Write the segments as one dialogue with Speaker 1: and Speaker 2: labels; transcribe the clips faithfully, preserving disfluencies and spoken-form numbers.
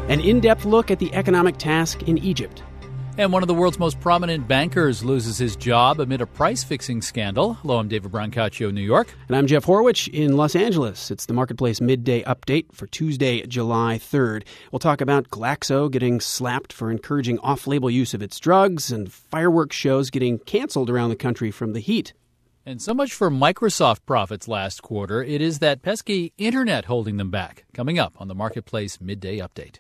Speaker 1: An in-depth look at the economic task in Egypt.
Speaker 2: And one of the world's most prominent bankers loses his job amid a price-fixing scandal. Hello, I'm David Brancaccio, New York.
Speaker 1: And I'm Jeff Horwich in Los Angeles. It's the Marketplace Midday Update for Tuesday, July third. We'll talk about Glaxo getting slapped for encouraging off-label use of its drugs and fireworks shows getting canceled around the country from the heat.
Speaker 2: And so much for Microsoft profits last quarter. It is that pesky internet holding them back. Coming up on the Marketplace Midday Update.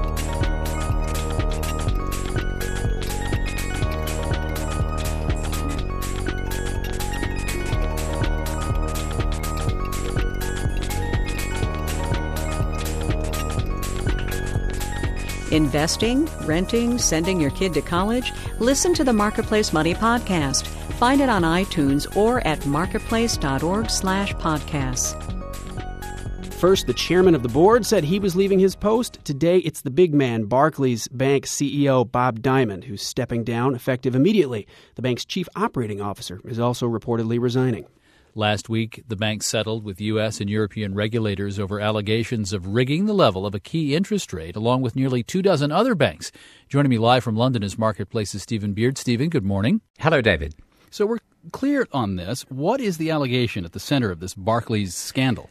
Speaker 3: Investing, renting, sending your kid to college? Listen to the Marketplace Money Podcast. Find it on iTunes or at marketplace.org slash podcasts.
Speaker 1: First, the chairman of the board said he was leaving his post. Today, it's the big man, Barclays Bank C E O Bob Diamond, who's stepping down effective immediately. The bank's chief operating officer is also reportedly resigning.
Speaker 2: Last week, the bank settled with U S and European regulators over allegations of rigging the level of a key interest rate, along with nearly two dozen other banks. Joining me live from London is Marketplace's Stephen Beard. Stephen, good morning.
Speaker 4: Hello, David.
Speaker 2: So we're clear on this. What is the allegation at the center of this Barclays scandal?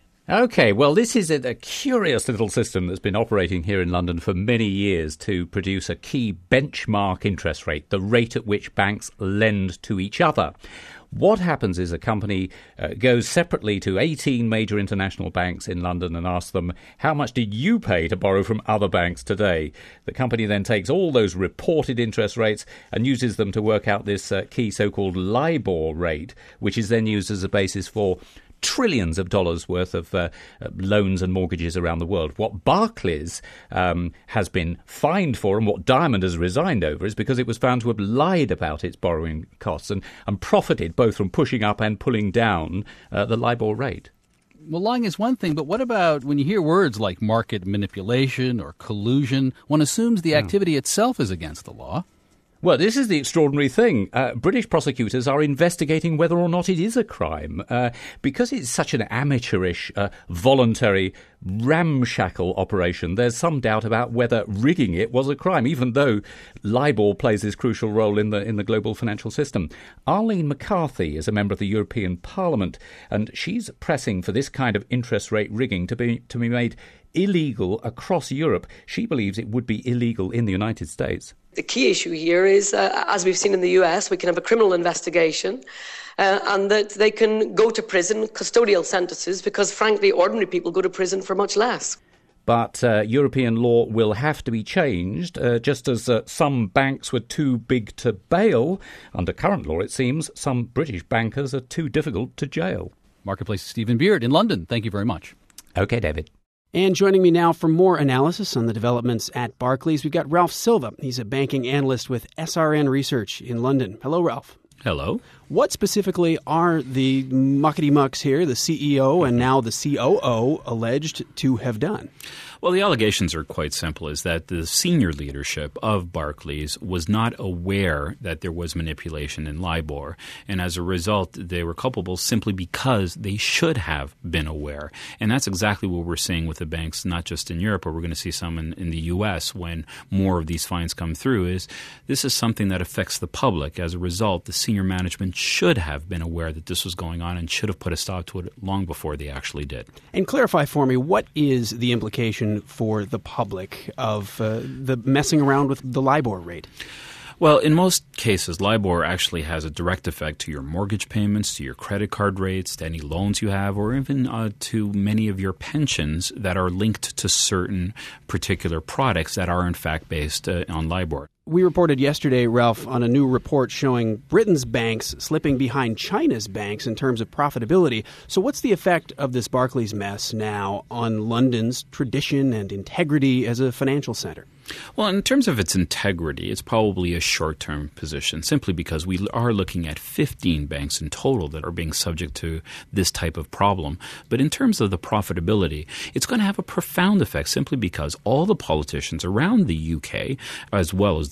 Speaker 4: Okay, well, this is a, a curious little system that's been operating here in London for many years to produce a key benchmark interest rate, the rate at which banks lend to each other. What happens is a company uh, goes separately to eighteen major international banks in London and asks them, how much did you pay to borrow from other banks today? The company then takes all those reported interest rates and uses them to work out this uh, key so-called LIBOR rate, which is then used as a basis for trillions of dollars worth of uh, uh, loans and mortgages around the world. What Barclays um, has been fined for and what Diamond has resigned over is because it was found to have lied about its borrowing costs and, and profited both from pushing up and pulling down uh, the LIBOR rate.
Speaker 2: Well, lying is one thing, but what about when you hear words like market manipulation or collusion? One assumes the activity hmm. itself is against the law.
Speaker 4: Well, this is the extraordinary thing. Uh, British prosecutors are investigating whether or not it is a crime. Uh, because it's such an amateurish, uh, voluntary, ramshackle operation, there's some doubt about whether rigging it was a crime, even though LIBOR plays this crucial role in the in the global financial system. Arlene McCarthy is a member of the European Parliament, and she's pressing for this kind of interest rate rigging to be to be made illegal across Europe. She believes it would be illegal in the United States.
Speaker 5: The key issue here is, uh, as we've seen in the U S, we can have a criminal investigation uh, and that they can go to prison, custodial sentences, because, frankly, ordinary people go to prison for much less.
Speaker 4: But uh, European law will have to be changed, uh, just as uh, some banks were too big to bail. Under current law, it seems, some British bankers are too difficult to jail.
Speaker 2: Marketplace's Stephen Beard in London. Thank you very much.
Speaker 4: Okay, David.
Speaker 1: And joining me now for more analysis on the developments at Barclays, we've got Ralph Silva. He's a banking analyst with S R N Research in London. Hello, Ralph.
Speaker 2: Hello.
Speaker 1: What specifically are the muckety-mucks here, the C E O and now the C O O, alleged to have done?
Speaker 6: Well, the allegations are quite simple, is that the senior leadership of Barclays was not aware that there was manipulation in LIBOR. And as a result, they were culpable simply because they should have been aware. And that's exactly what we're seeing with the banks, not just in Europe, but we're going to see some in, in the U S when more of these fines come through, is this is something that affects the public. As a result, the senior management should have been aware that this was going on and should have put a stop to it long before they actually did.
Speaker 1: And clarify for me, what is the implication for the public of uh, the messing around with the LIBOR rate?
Speaker 6: Well, in most cases, LIBOR actually has a direct effect to your mortgage payments, to your credit card rates, to any loans you have, or even uh, to many of your pensions that are linked to certain particular products that are in fact based uh, on LIBOR.
Speaker 1: We reported yesterday, Ralph, on a new report showing Britain's banks slipping behind China's banks in terms of profitability. So what's the effect of this Barclays mess now on London's tradition and integrity as a financial center?
Speaker 6: Well, in terms of its integrity, it's probably a short-term position, simply because we are looking at fifteen banks in total that are being subject to this type of problem. But in terms of the profitability, it's going to have a profound effect simply because all the politicians around the U K, as well as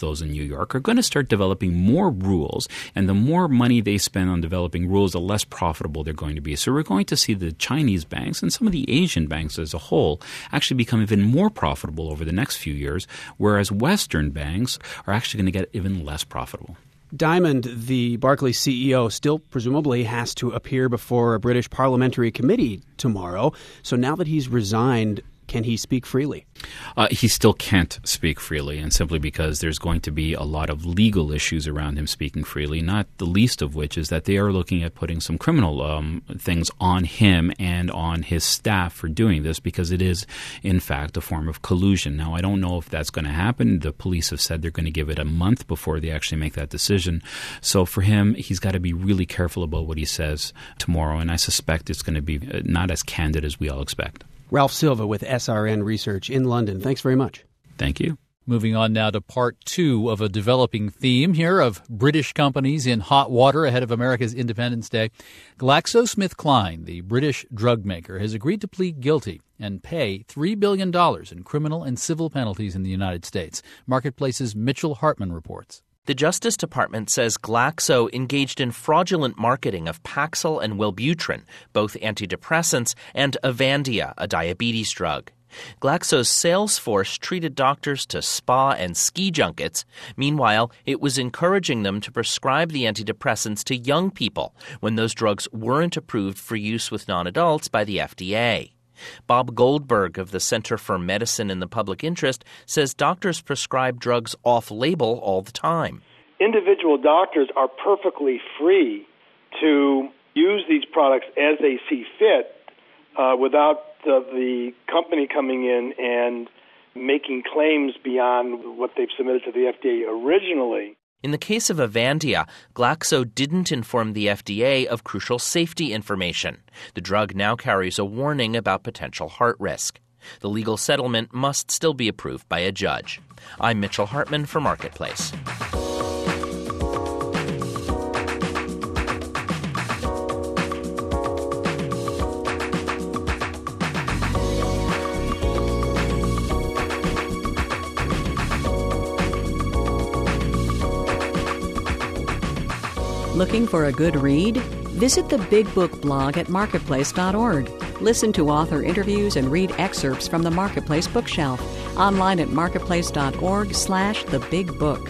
Speaker 6: those in New York, are going to start developing more rules. And the more money they spend on developing rules, the less profitable they're going to be. So we're going to see the Chinese banks and some of the Asian banks as a whole actually become even more profitable over the next few years, whereas Western banks are actually going to get even less profitable.
Speaker 1: Diamond, the Barclays C E O, still presumably has to appear before a British parliamentary committee tomorrow. So now that he's resigned, can he speak freely?
Speaker 6: Uh, he still can't speak freely, and simply because there's going to be a lot of legal issues around him speaking freely, not the least of which is that they are looking at putting some criminal um, things on him and on his staff for doing this, because it is, in fact, a form of collusion. Now, I don't know if that's going to happen. The police have said they're going to give it a month before they actually make that decision. So for him, he's got to be really careful about what he says tomorrow, and I suspect it's going to be not as candid as we all expect.
Speaker 1: Ralph Silva with S R N Research in London. Thanks very much.
Speaker 6: Thank you.
Speaker 2: Moving on now to part two of a developing theme here of British companies in hot water ahead of America's Independence Day. GlaxoSmithKline, the British drug maker, has agreed to plead guilty and pay three billion dollars in criminal and civil penalties in the United States. Marketplace's Mitchell Hartman reports.
Speaker 7: The Justice Department says Glaxo engaged in fraudulent marketing of Paxil and Wellbutrin, both antidepressants, and Avandia, a diabetes drug. Glaxo's sales force treated doctors to spa and ski junkets. Meanwhile, it was encouraging them to prescribe the antidepressants to young people when those drugs weren't approved for use with non-adults by the F D A. Bob Goldberg of the Center for Medicine in the Public Interest says doctors prescribe drugs off-label all the time.
Speaker 8: Individual doctors are perfectly free to use these products as they see fit uh, without the, the company coming in and making claims beyond what they've submitted to the F D A originally.
Speaker 7: In the case of Avandia, Glaxo didn't inform the F D A of crucial safety information. The drug now carries a warning about potential heart risk. The legal settlement must still be approved by a judge. I'm Mitchell Hartman for Marketplace.
Speaker 3: Looking for a good read? Visit the Big Book blog at marketplace dot org. Listen to author interviews and read excerpts from the Marketplace bookshelf. Online at marketplace dot org slash the big book.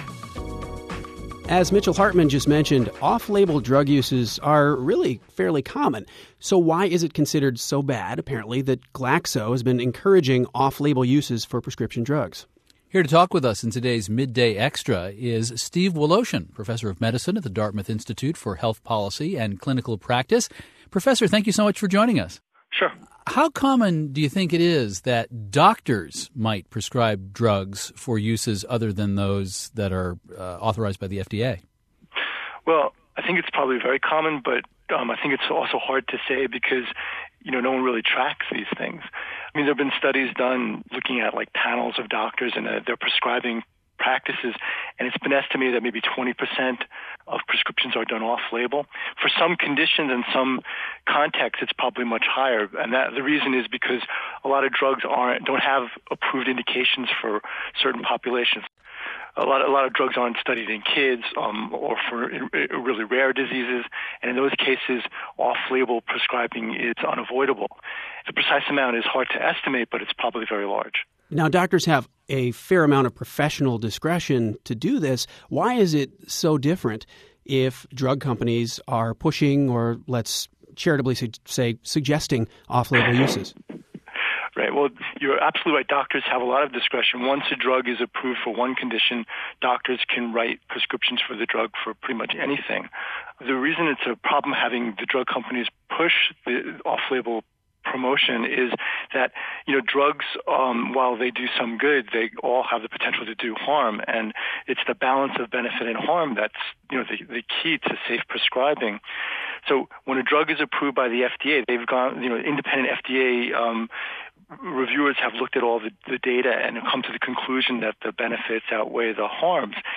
Speaker 1: As Mitchell Hartman just mentioned, off-label drug uses are really fairly common. So why is it considered so bad, apparently, that Glaxo has been encouraging off-label uses for prescription drugs?
Speaker 2: Here to talk with us in today's Midday Extra is Steve Woloshin, professor of medicine at the Dartmouth Institute for Health Policy and Clinical Practice. Professor, thank you so much for joining us.
Speaker 9: Sure.
Speaker 2: How common do you think it is that doctors might prescribe drugs for uses other than those that are uh, authorized by the F D A?
Speaker 9: Well, I think it's probably very common, but um, I think it's also hard to say because, you know, no one really tracks these things. I mean, there have been studies done looking at like panels of doctors and uh, their prescribing practices, and it's been estimated that maybe twenty percent of prescriptions are done off-label. For some conditions and some contexts, it's probably much higher, and that the reason is because a lot of drugs aren't don't have approved indications for certain populations. A lot, a lot of drugs aren't studied in kids um, or for really rare diseases, and in those cases, off-label prescribing is unavoidable. The precise amount is hard to estimate, but it's probably very large.
Speaker 1: Now, doctors have a fair amount of professional discretion to do this. Why is it so different if drug companies are pushing or, let's charitably say, suggesting off-label uses?
Speaker 9: Right. Well, you're absolutely right. Doctors have a lot of discretion. Once a drug is approved for one condition, doctors can write prescriptions for the drug for pretty much anything. The reason it's a problem having the drug companies push the off-label promotion is that, you know, drugs, um, while they do some good, they all have the potential to do harm. And it's the balance of benefit and harm that's, you know, the, the key to safe prescribing. So when a drug is approved by the F D A, they've gone, you know, independent F D A um, reviewers have looked at all the, the data and come to the conclusion that the benefits outweigh the harms.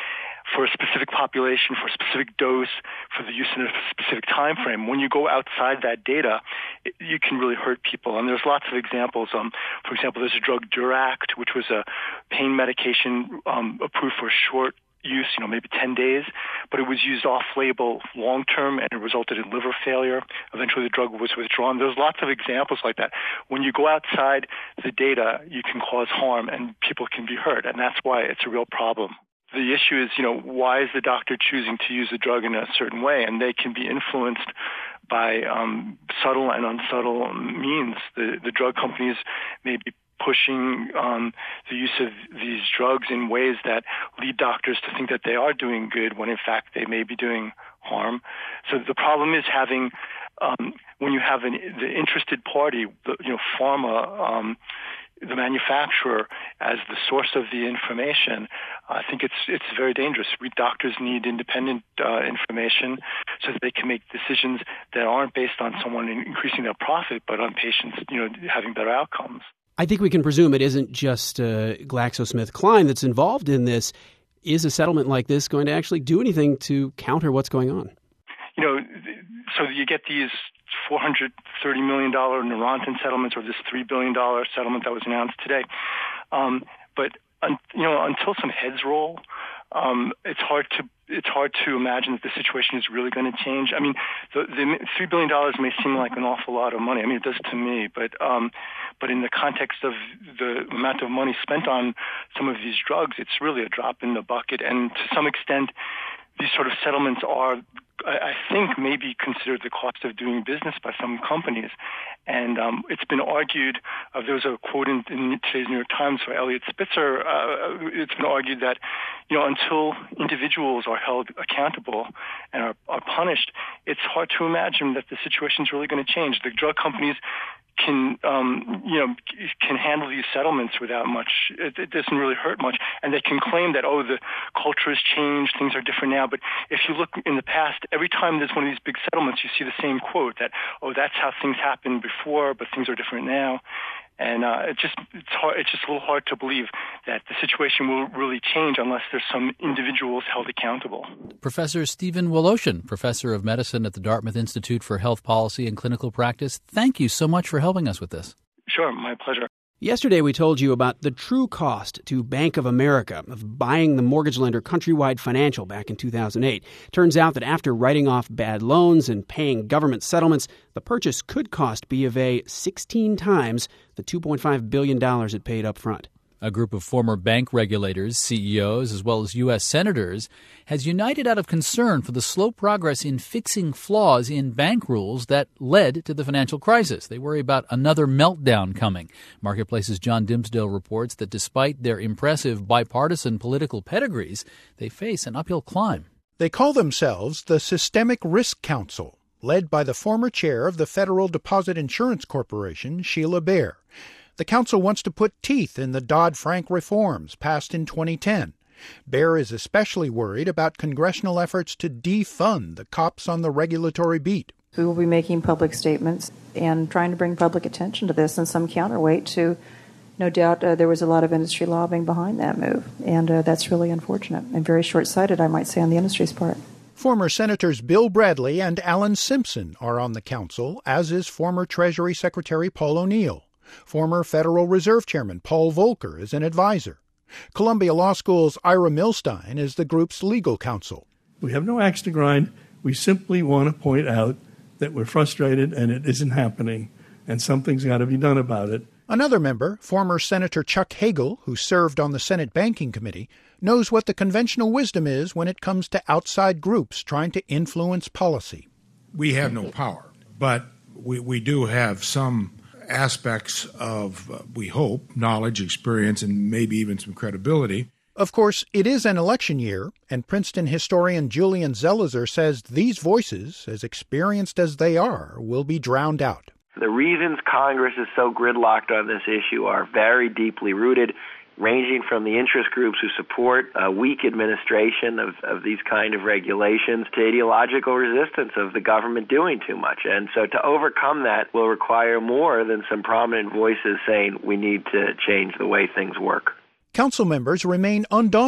Speaker 9: for a specific population, for a specific dose, for the use in a specific time frame. When you go outside that data, it, you can really hurt people. And there's lots of examples. Um, for example, there's a drug Duract, which was a pain medication um, approved for short use, you know, maybe ten days, but it was used off-label long-term and it resulted in liver failure. Eventually the drug was withdrawn. There's lots of examples like that. When you go outside the data, you can cause harm and people can be hurt, and that's why it's a real problem. The issue is, you know, why is the doctor choosing to use the drug in a certain way? And they can be influenced by um, subtle and unsubtle means. The, the drug companies may be pushing um, the use of these drugs in ways that lead doctors to think that they are doing good when in fact they may be doing harm. So the problem is having, um, when you have an, the interested party, the, you know, pharma, um, the manufacturer as the source of the information, I think it's it's very dangerous. We doctors need independent uh, information so that they can make decisions that aren't based on someone increasing their profit, but on patients, you know, having better outcomes.
Speaker 1: I think we can presume it isn't just uh, GlaxoSmithKline that's involved in this. Is a settlement like this going to actually do anything to counter what's going on?
Speaker 9: You know, so you get these four hundred thirty million dollars Neurontin settlements or this three billion dollars settlement that was announced today. Um, but, un, you know, until some heads roll, um, it's hard to it's hard to imagine that the situation is really going to change. I mean, the, the three billion dollars may seem like an awful lot of money. I mean, it does to me, but um, but in the context of the amount of money spent on some of these drugs, it's really a drop in the bucket. And to some extent, these sort of settlements are, I think, maybe considered the cost of doing business by some companies. And um, it's been argued, uh, there was a quote in, in today's New York Times by Elliot Spitzer, uh, it's been argued that, you know, until individuals are held accountable and are, are punished, it's hard to imagine that the situation is really going to change. The drug companies can, um, you know, can handle these settlements without much. It, it doesn't really hurt much, and they can claim that, oh, the culture has changed, things are different now. But if you look in the past, every time there's one of these big settlements, you see the same quote that, oh, that's how things happened before, but things are different now. And uh, it just it's hard. It's just a little hard to believe that the situation will really change unless there's some individuals held accountable.
Speaker 2: Professor Stephen Woloshin, professor of medicine at the Dartmouth Institute for Health Policy and Clinical Practice, thank you so much for helping us with this.
Speaker 9: Sure, my pleasure.
Speaker 1: Yesterday, we told you about the true cost to Bank of America of buying the mortgage lender Countrywide Financial back in two thousand eight. Turns out that after writing off bad loans and paying government settlements, the purchase could cost B of A sixteen times the two point five billion dollars it paid up front.
Speaker 2: A group of former bank regulators, C E Os, as well as U S senators, has united out of concern for the slow progress in fixing flaws in bank rules that led to the financial crisis. They worry about another meltdown coming. Marketplace's John Dimsdale reports that despite their impressive bipartisan political pedigrees, they face an uphill climb.
Speaker 10: They call themselves the Systemic Risk Council, led by the former chair of the Federal Deposit Insurance Corporation, Sheila Bair. The council wants to put teeth in the Dodd-Frank reforms passed in twenty ten. Bair is especially worried about congressional efforts to defund the cops on the regulatory beat.
Speaker 11: We will be making public statements and trying to bring public attention to this and some counterweight to, no doubt, uh, there was a lot of industry lobbying behind that move, and uh, that's really unfortunate and very short-sighted, I might say, on the industry's part.
Speaker 10: Former Senators Bill Bradley and Alan Simpson are on the council, as is former Treasury Secretary Paul O'Neill. Former Federal Reserve Chairman Paul Volcker is an advisor. Columbia Law School's Ira Milstein is the group's legal counsel.
Speaker 12: We have no axe to grind. We simply want to point out that we're frustrated and it isn't happening, and something's got to be done about it.
Speaker 10: Another member, former Senator Chuck Hagel, who served on the Senate Banking Committee, knows what the conventional wisdom is when it comes to outside groups trying to influence policy.
Speaker 13: We have no power, but we, we do have some aspects of, uh, we hope, knowledge, experience, and maybe even some credibility.
Speaker 10: Of course, it is an election year, and Princeton historian Julian Zelizer says these voices, as experienced as they are, will be drowned out.
Speaker 14: The reasons Congress is so gridlocked on this issue are very deeply rooted, ranging from the interest groups who support a weak administration of, of these kind of regulations to ideological resistance of the government doing too much. And so to overcome that will require more than some prominent voices saying we need to change the way things work.
Speaker 10: Council members remain undaunted.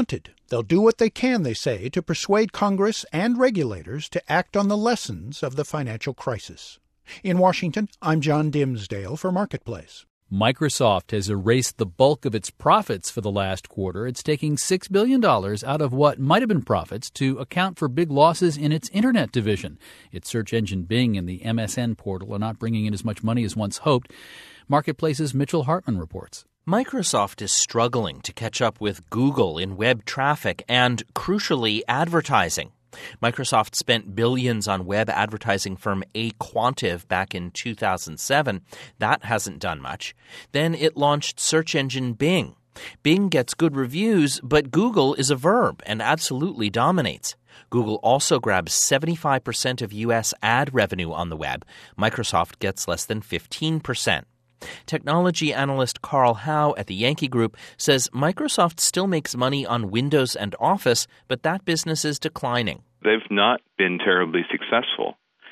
Speaker 10: They'll do what they can, they say, to persuade Congress and regulators to act on the lessons of the financial crisis. In Washington, I'm John Dimsdale for Marketplace.
Speaker 2: Microsoft has erased the bulk of its profits for the last quarter. It's taking six billion dollars out of what might have been profits to account for big losses in its Internet division. Its search engine Bing and the M S N portal are not bringing in as much money as once hoped. Marketplace's Mitchell Hartman reports.
Speaker 7: Microsoft is struggling to catch up with Google in web traffic and, crucially, advertising. Microsoft spent billions on web advertising firm aQuantive back in two thousand seven. That hasn't done much. Then it launched search engine Bing. Bing gets good reviews, but Google is a verb and absolutely dominates. Google also grabs seventy-five percent of U S ad revenue on the web. Microsoft gets less than fifteen percent. Technology analyst Carl Howe at the Yankee Group says Microsoft still makes money on Windows and Office, but that business is declining.
Speaker 15: They've not been terribly successful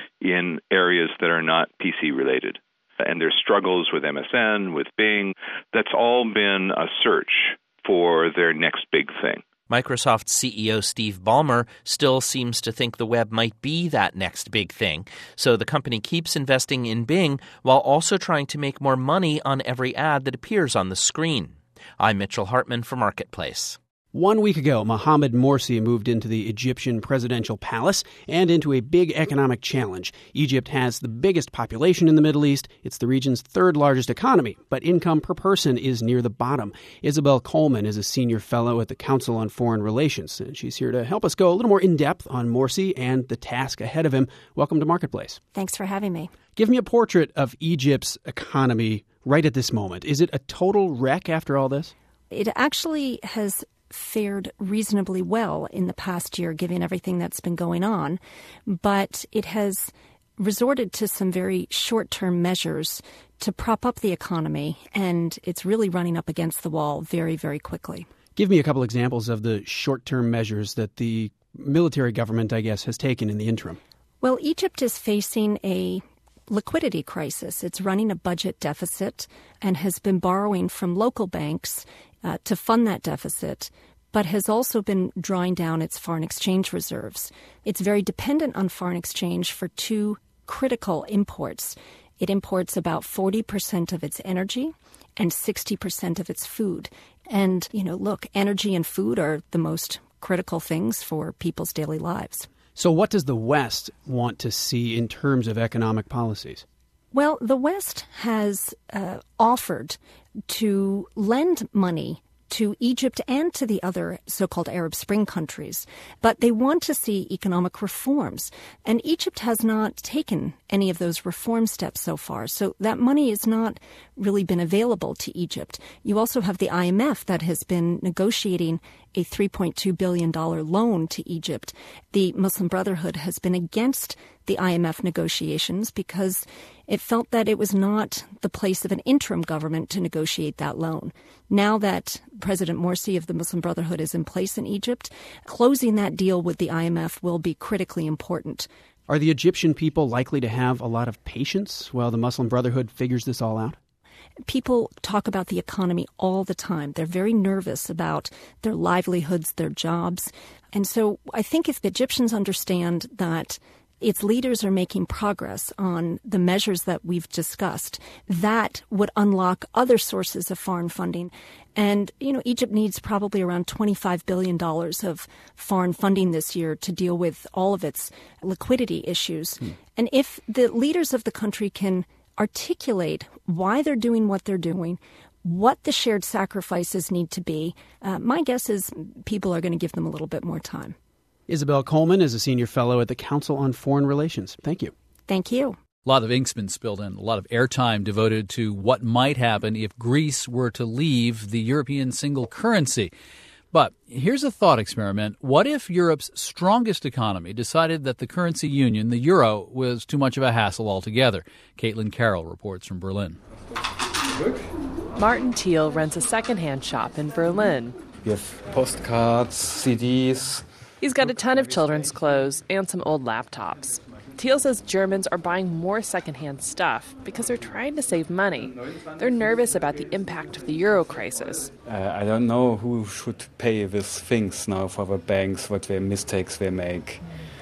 Speaker 15: in areas that are not P C-related. And their struggles with M S N, with Bing, that's all been a search for their next big thing.
Speaker 7: Microsoft C E O Steve Ballmer still seems to think the web might be that next big thing, so the company keeps investing in Bing while also trying to make more money on every ad that appears on the screen. I'm Mitchell Hartman for Marketplace.
Speaker 1: One week ago, Mohamed Morsi moved into the Egyptian presidential palace and into a big economic challenge. Egypt has the biggest population in the Middle East. It's the region's third largest economy, but income per person is near the bottom. Isabel Coleman is a senior fellow at the Council on Foreign Relations, and she's here to help us go a little more in-depth on Morsi and the task ahead of him. Welcome to Marketplace.
Speaker 16: Thanks for having me.
Speaker 1: Give me a portrait of Egypt's economy right at this moment. Is it a total wreck after all this?
Speaker 16: It actually has fared reasonably well in the past year, given everything that's been going on, but it has resorted to some very short-term measures to prop up the economy, and it's really running up against the wall very, very quickly.
Speaker 1: Give me a couple examples of the short-term measures that the military government, I guess, has taken in the interim.
Speaker 16: Well, Egypt is facing a liquidity crisis. It's running a budget deficit and has been borrowing from local banks uh, to fund that deficit, but has also been drawing down its foreign exchange reserves. It's very dependent on foreign exchange for two critical imports. It imports about forty percent of its energy and sixty percent of its food. And, you know, look, energy and food are the most critical things for people's daily lives.
Speaker 1: So what does the West want to see in terms of economic policies?
Speaker 16: Well, the West has uh, offered to lend money to Egypt and to the other so-called Arab Spring countries, but they want to see economic reforms. And Egypt has not taken any of those reform steps so far, so that money has not really been available to Egypt. You also have the I M F that has been negotiating a three point two billion dollars loan to Egypt. The Muslim Brotherhood has been against the I M F negotiations because it felt that it was not the place of an interim government to negotiate that loan. Now that President Morsi of the Muslim Brotherhood is in place in Egypt, closing that deal with the I M F will be critically important.
Speaker 1: Are the Egyptian people likely to have a lot of patience while the Muslim Brotherhood figures this all out?
Speaker 16: People talk about the economy all the time. They're very nervous about their livelihoods, their jobs. And so I think if the Egyptians understand that its leaders are making progress on the measures that we've discussed, that would unlock other sources of foreign funding. And, you know, Egypt needs probably around twenty-five billion dollars of foreign funding this year to deal with all of its liquidity issues. Hmm. And if the leaders of the country can articulate why they're doing what they're doing, what the shared sacrifices need to be, uh, my guess is people are going to give them a little bit more time.
Speaker 1: Isabel Coleman is a senior fellow at the Council on Foreign Relations. Thank you.
Speaker 16: Thank you.
Speaker 2: A lot of ink's been spilled in, a lot of airtime devoted to what might happen if Greece were to leave the European single currency. But here's a thought experiment. What if Europe's strongest economy decided that the currency union, the euro, was too much of a hassle altogether? Caitlin Carroll reports from Berlin.
Speaker 17: Martin Thiel runs a secondhand shop in Berlin.
Speaker 18: We have postcards, C Ds.
Speaker 17: He's got a ton of children's clothes and some old laptops. Thiel says Germans are buying more secondhand stuff because they're trying to save money. They're nervous about the impact of the euro crisis.
Speaker 18: Uh, I don't know who should pay these things now for the banks, what their mistakes they make.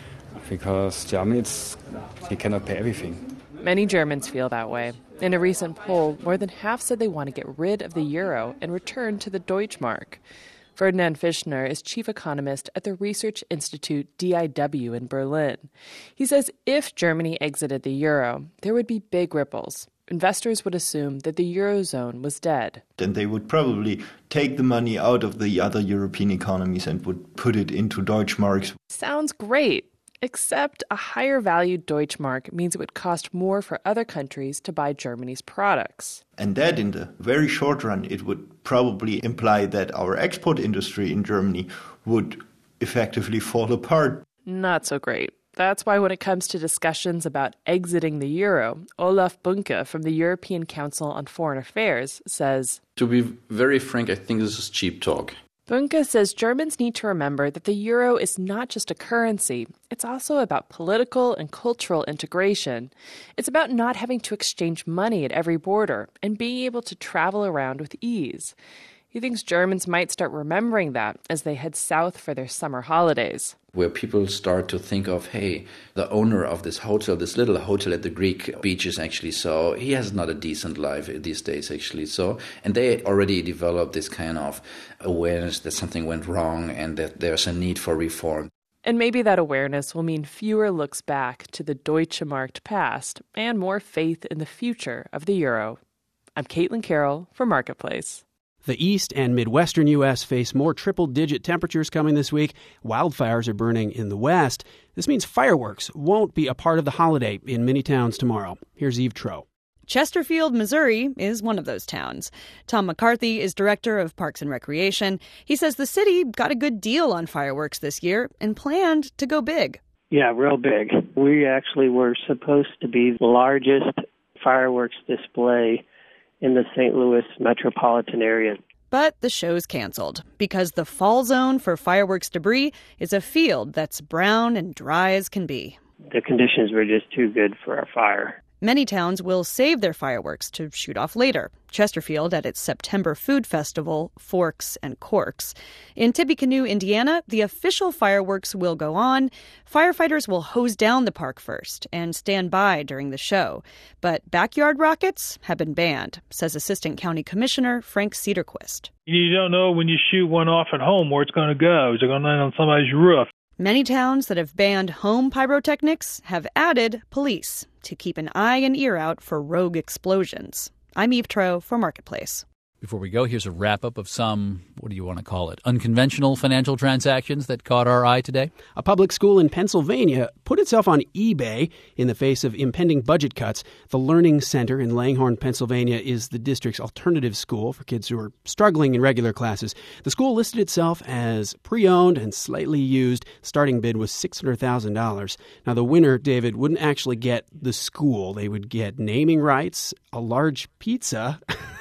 Speaker 18: Because Germany, it's, they cannot pay everything.
Speaker 17: Many Germans feel that way. In a recent poll, more than half said they want to get rid of the euro and return to the Deutschmark. Ferdinand Fischner is chief economist at the research institute D I W in Berlin. He says if Germany exited the euro, there would be big ripples. Investors would assume that the eurozone was dead.
Speaker 19: Then they would probably take the money out of the other European economies and would put it into Deutschmarks.
Speaker 17: Sounds great, except a higher valued Deutschmark means it would cost more for other countries to buy Germany's products.
Speaker 19: And that, in the very short run, it would probably imply that our export industry in Germany would effectively fall apart.
Speaker 17: Not so great. That's why when it comes to discussions about exiting the euro, Olaf Bunke from the European Council on Foreign Affairs says,
Speaker 20: "To be very frank, I think this is cheap talk."
Speaker 17: Bunke says Germans need to remember that the euro is not just a currency. It's also about political and cultural integration. It's about not having to exchange money at every border and being able to travel around with ease. He thinks Germans might start remembering that as they head south for their summer holidays.
Speaker 20: Where people start to think of, hey, the owner of this hotel, this little hotel at the Greek beaches actually, so he has not a decent life these days actually. So, and they already developed this kind of awareness that something went wrong and that there's a need for reform.
Speaker 17: And maybe that awareness will mean fewer looks back to the Deutsche-Markt past and more faith in the future of the euro. I'm Caitlin Carroll for Marketplace.
Speaker 1: The east and midwestern U S face more triple-digit temperatures coming this week. Wildfires are burning in the west. This means fireworks won't be a part of the holiday in many towns tomorrow. Here's Eve Troe.
Speaker 21: Chesterfield, Missouri is one of those towns. Tom McCarthy is director of Parks and Recreation. He says the city got a good deal on fireworks this year and planned to go big.
Speaker 22: Yeah, real big. We actually were supposed to be the largest fireworks display in the Saint Louis metropolitan area.
Speaker 21: But the show's canceled because the fall zone for fireworks debris is a field that's brown and dry as can be.
Speaker 22: The conditions were just too good for a fire.
Speaker 21: Many towns will save their fireworks to shoot off later. Chesterfield at its September food festival, Forks and Corks. In Tippecanoe, Indiana, the official fireworks will go on. Firefighters will hose down the park first and stand by during the show. But backyard rockets have been banned, says Assistant County Commissioner Frank Cederquist.
Speaker 23: You don't know when you shoot one off at home where it's going to go. Is it going to land on somebody's roof?
Speaker 21: Many towns that have banned home pyrotechnics have added police to keep an eye and ear out for rogue explosions. I'm Eve Troe for Marketplace.
Speaker 2: Before we go, here's a wrap-up of some, what do you want to call it, unconventional financial transactions that caught our eye today.
Speaker 1: A public school in Pennsylvania put itself on eBay in the face of impending budget cuts. The Learning Center in Langhorne, Pennsylvania, is the district's alternative school for kids who are struggling in regular classes. The school listed itself as pre-owned and slightly used. Starting bid was six hundred thousand dollars. Now, the winner, David, wouldn't actually get the school. They would get naming rights, a large pizza,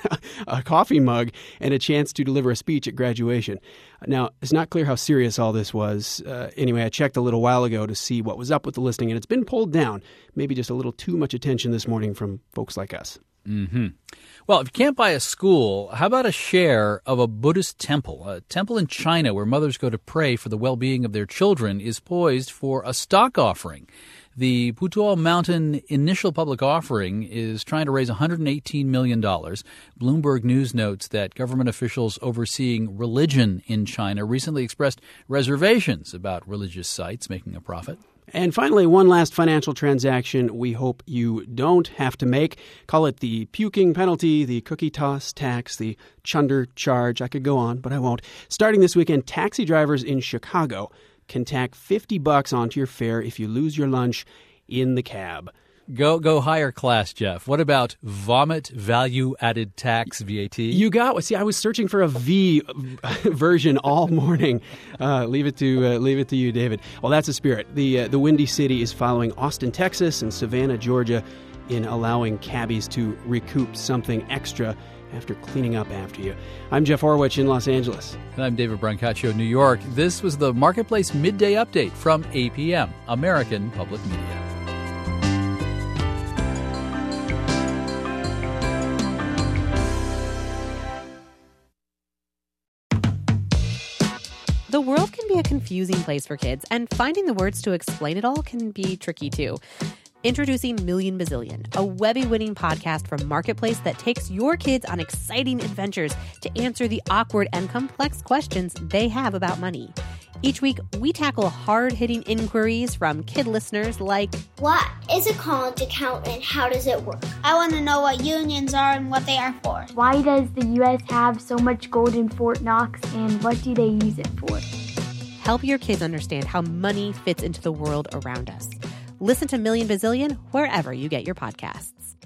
Speaker 1: a coffee mug, and a chance to deliver a speech at graduation. Now, it's not clear how serious all this was. Uh, anyway, I checked a little while ago to see what was up with the listing, and it's been pulled down. Maybe just a little too much attention this morning from folks like us.
Speaker 2: Mm-hmm. Well, if you can't buy a school, how about a share of a Buddhist temple? A temple in China where mothers go to pray for the well-being of their children is poised for a stock offering. The Putuo Mountain initial public offering is trying to raise one hundred eighteen million dollars. Bloomberg News notes that government officials overseeing religion in China recently expressed reservations about religious sites making a profit.
Speaker 1: And finally, one last financial transaction we hope you don't have to make. Call it the puking penalty, the cookie toss tax, the chunder charge. I could go on, but I won't. Starting this weekend, taxi drivers in Chicago can tack fifty bucks onto your fare if you lose your lunch in the cab.
Speaker 2: Go go higher class, Jeff. What about vomit value added tax, V A T?
Speaker 1: You got. See, I was searching for a V version all morning. Uh, leave it to uh, leave it to you, David. Well, that's the spirit. The uh, the Windy City is following Austin, Texas, and Savannah, Georgia, in allowing cabbies to recoup something extra after cleaning up after you. I'm Jeff Horwich in Los Angeles.
Speaker 2: And I'm David Brancaccio, New York. This was the Marketplace Midday Update from A P M, American Public Media.
Speaker 4: The world can be a confusing place for kids, and finding the words to explain it all can be tricky too. Introducing Million Bazillion, a Webby-winning podcast from Marketplace that takes your kids on exciting adventures to answer the awkward and complex questions they have about money. Each week, we tackle hard-hitting inquiries from kid listeners like,
Speaker 5: what is a college account and how does it work? I want to know what unions are and what they are for.
Speaker 6: Why does the U S have so much gold in Fort Knox and what do they use it for?
Speaker 4: Help your kids understand how money fits into the world around us. Listen to Million Bazillion wherever you get your podcasts.